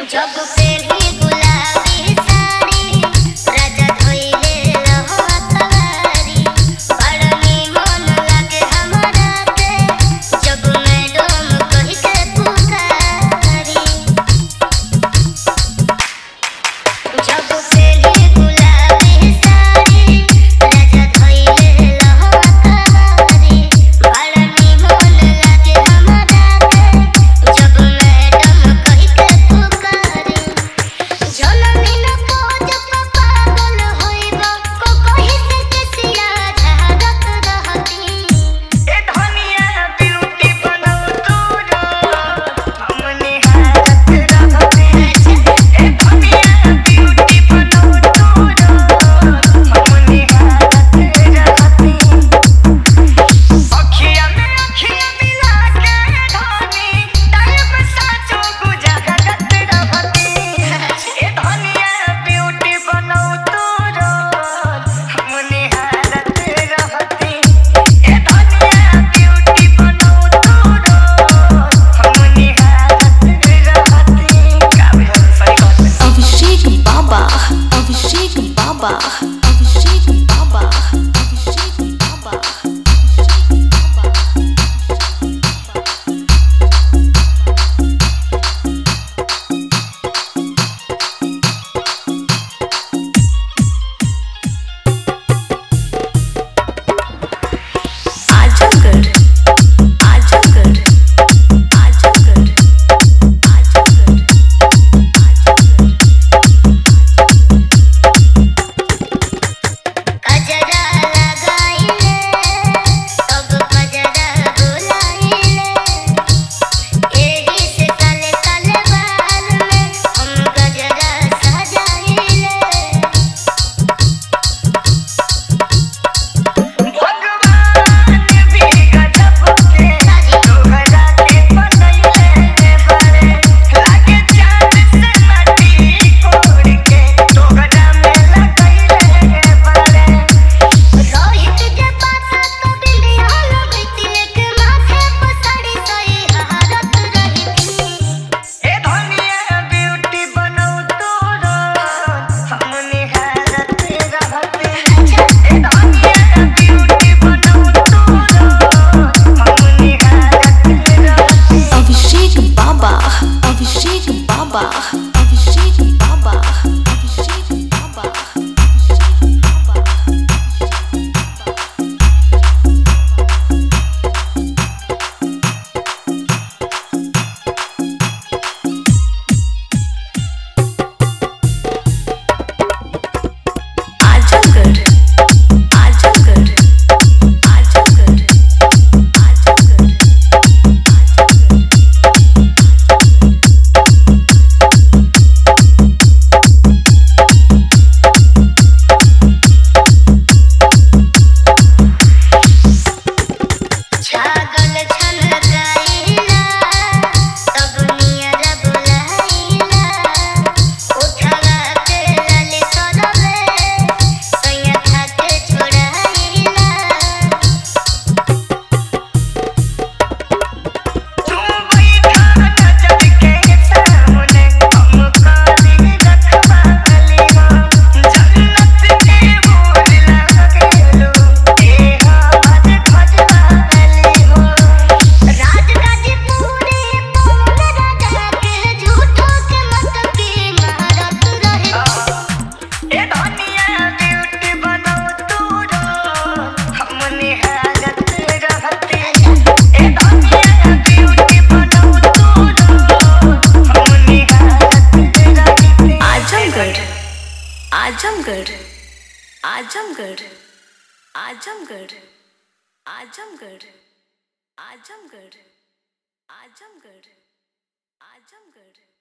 जब पेली गुलाबी साड़ी राजा धोइले रहो अखबारी बड़नी मन लागे हमरा के जब मैडम कहि के पुकारी जब पेली गुलाबी साड़ी राजा धोइले रहो अखबारी बड़नी मन लागे हमरा के जब मैडम कहि के पुकारी जननी न खोज पागल होइबा को कहि से केसिया झाड़त रहती ए धनिया ब्यूटी बनौ तोरो हमने हारत रहते ए धनिया ब्यूटी बनौ तोरो हमने हारत रहते अखिया में अखिया मिला के धनी टाइम साचो गुजारत रहते ए धनिया ब्यूटी बनौ तोरो हमने हारत रहते ए धनिया ब्यूटी बनौ तोरो हमने हारत रहते का भेल सही बात है। अभिषेक बाबा अभिषेक बाबा अभिषेक बाबा अभिषेक बाबा आजमगढ़ आजमगढ़ आजमगढ़ आजमगढ़ कजरा लगाइले तब कजरा बुलाइले एही से काले काले बाल में हम गजरा सजाइले भगवान भी गजब के तोहरा के बनैले बड़े लागे चाँद से माटी कोड़ के तोहरा में लगैले बड़े रोहित के पासा तो बिंदिया लगती लेके माथे पर साड़ी सही हारत रहती ए धनिया ब्यूटी बनौ तोरो हमने हारत रहते ए धनिया ब्यूटी बनौ तोरो हमने हारत रहते अभिषेक बाबा अभिषेक बाबा अभिषेक बाबा अभिषेक बाबा आजमगढ़ आजमगढ़ आजमगढ़ आजमगढ़ छागल छनकाइला तब नियर बुलाइला उठवा के लाले करबे सैया खाके छोड़ाइला तुम बैठा नजर के सामने हम काली रखवाली हो जन्नत के बोल लगेलो ए हाथ खजवाली हो राजगाजीपुरी पवन राजा के झूठो के मतकी मारत रहे ए धनिया ब्यूटी बनौ तोरो हमने हारत रहते ए धनिया ब्यूटी बनौ तोरो हमने हारत रहते आजमगढ़ आजमगढ़ आजमगढ़ आजमगढ़ आजमगढ़ आजमगढ़ आजमगढ़ आजमगढ़